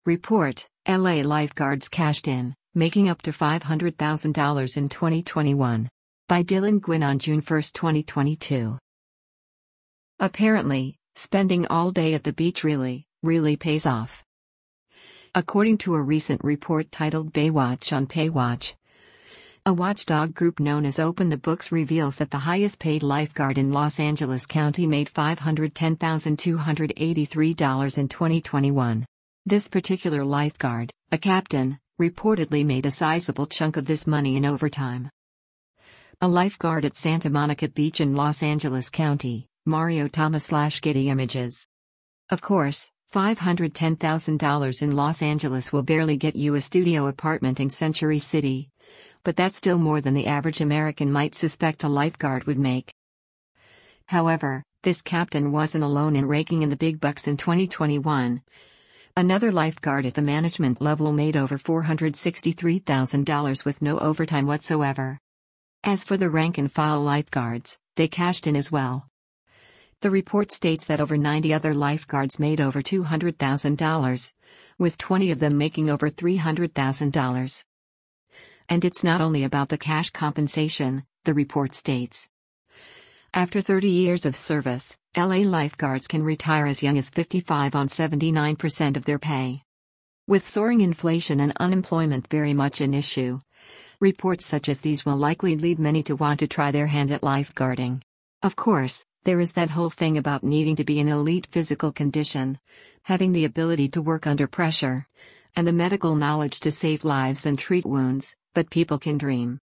Report: LA lifeguards cashed in, making up to $500,000 in 2021. By Dylan Gwynn on June 1, 2022. Apparently, spending all day at the beach really pays off. According to a recent report titled Baywatch on Paywatch, a watchdog group known as Open the Books reveals that the highest paid lifeguard in Los Angeles County made $510,283 in 2021. This particular lifeguard, a captain, reportedly made a sizable chunk of this money in overtime. A lifeguard at Santa Monica Beach in Los Angeles County, Mario Thomas/Getty Images. Of course, $510,000 in Los Angeles will barely get you a studio apartment in Century City. But that's still more than the average American might suspect a lifeguard would make. However, this captain wasn't alone in raking in the big bucks in 2021. Another lifeguard at the management level made over $463,000 with no overtime whatsoever. As for the rank-and-file lifeguards, they cashed in as well. The report states that over 90 other lifeguards made over $200,000, with 20 of them making over $300,000. And it's not only about the cash compensation, the report states. After 30 years of service, LA lifeguards can retire as young as 55 on 79% of their pay. With soaring inflation and unemployment very much an issue, reports such as these will likely lead many to want to try their hand at lifeguarding. Of course, there is that whole thing about needing to be in elite physical condition, having the ability to work under pressure, and the medical knowledge to save lives and treat wounds, but people can dream.